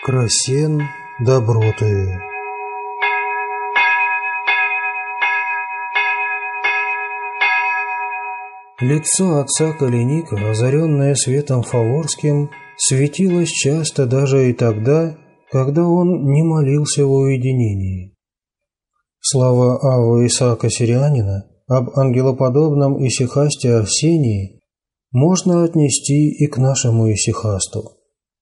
Красен добротою. Лицо отца Коленика, озаренное светом фаворским, светилось часто даже и тогда, когда он не молился в уединении. Слова Аввы Исаака Сирианина об ангелоподобном исихасте Арсении можно отнести и к нашему исихасту.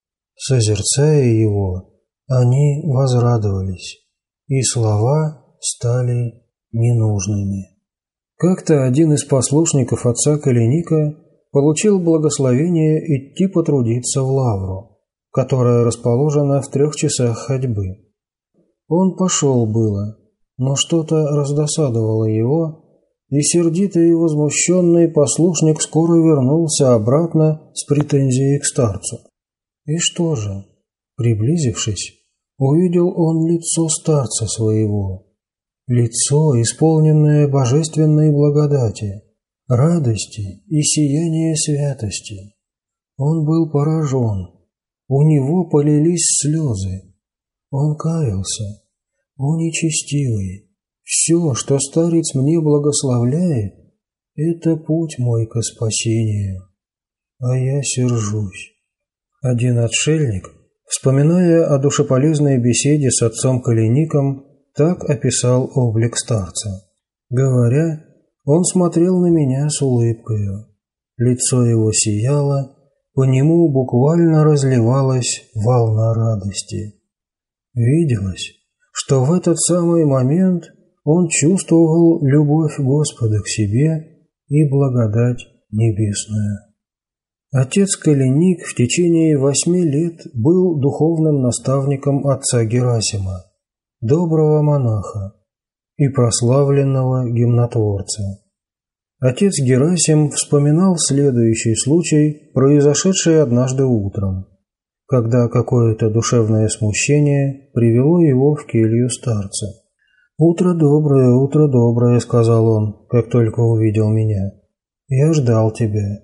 Созерцая его, они возрадовались, и слова стали ненужными. Как-то один из послушников отца Коленика получил благословение идти потрудиться в лавру, которая расположена в 3 часах ходьбы. Он пошел было, но что-то раздосадовало его, и сердитый и возмущенный послушник скоро вернулся обратно с претензией к старцу. И что же, приблизившись, увидел он лицо старца своего, лицо, исполненное божественной благодати, радости и сияния святости. Он был поражен, у него полились слезы, он каялся, о нечестивый, все, что старец мне благословляет, это путь мой ко спасению, а я сержусь. Один отшельник, вспоминая о душеполезной беседе с отцом Колеником, так описал облик старца. Говоря, он смотрел на меня с улыбкою. Лицо его сияло, по нему буквально разливалась волна радости. Виделось, что в этот самый момент он чувствовал любовь Господа к себе и благодать небесную. Отец Коленик в течение 8 лет был духовным наставником отца Герасима, доброго монаха и прославленного гимнотворца. Отец Герасим вспоминал следующий случай, произошедший однажды утром, когда какое-то душевное смущение привело его в келью старца. утро доброе», — сказал он, как только увидел меня. «Я ждал тебя».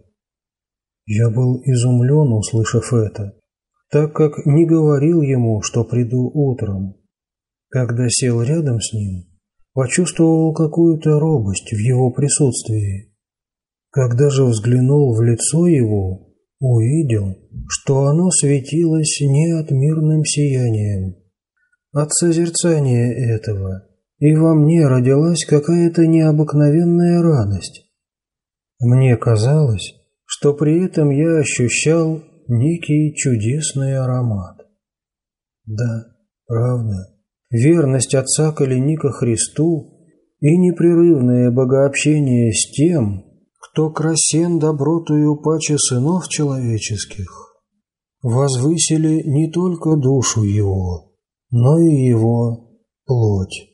Я был изумлен, услышав это, так как не говорил ему, что приду утром. Когда сел рядом с ним, почувствовал какую-то робость в его присутствии. Когда же взглянул в лицо его, увидел, что оно светилось не от мирным сиянием. От созерцания этого и во мне родилась какая-то необыкновенная радость. Мне казалось, что при этом я ощущал некий чудесный аромат. Да, правда, верность отца Коленика Христу и непрерывное богообщение с тем, кто красен добротою паче сынов человеческих, возвысили не только душу его, но и его плоть.